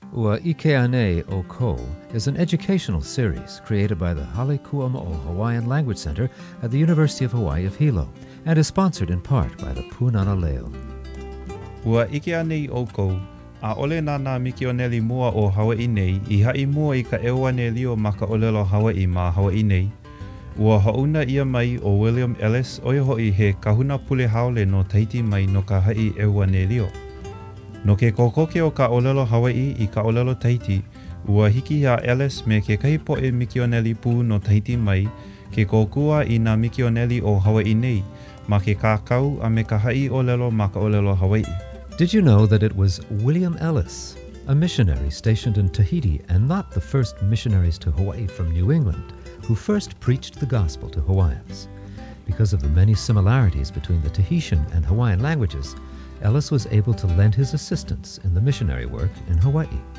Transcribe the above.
Ua Ikeane o Ko is an educational series created by the Hale Kuama'o Hawaiian Language Center at the University of Hawaii of Hilo and is sponsored in part by the Punana Leo. Ua Ikeane o Ko, a ole nana mikioneli mua o Hawaii nei I hai mua I ka ewane lio ma ka olelo Hawaii ma Hawaii nei. Ua hauna ia mai o William Ellis o hoi he kahuna pule haole no Tahiti mai no ka hai ewane lio. No ke kokoke o ka olelo Hawaii I ka olelo Tahiti, ua hiki a Ellis me ke kahipo e mikioneli pū no Tahiti mai, ke kokua I na mikioneli o Hawaii nei, ma ke kākau a me ka hai olelo ma ka olelo Hawaii. Did you know that it was William Ellis, a missionary stationed in Tahiti and not the first missionaries to Hawaii from New England, who first preached the gospel to Hawaiians? Because of the many similarities between the Tahitian and Hawaiian languages, Ellis was able to lend his assistance in the missionary work in Hawaii.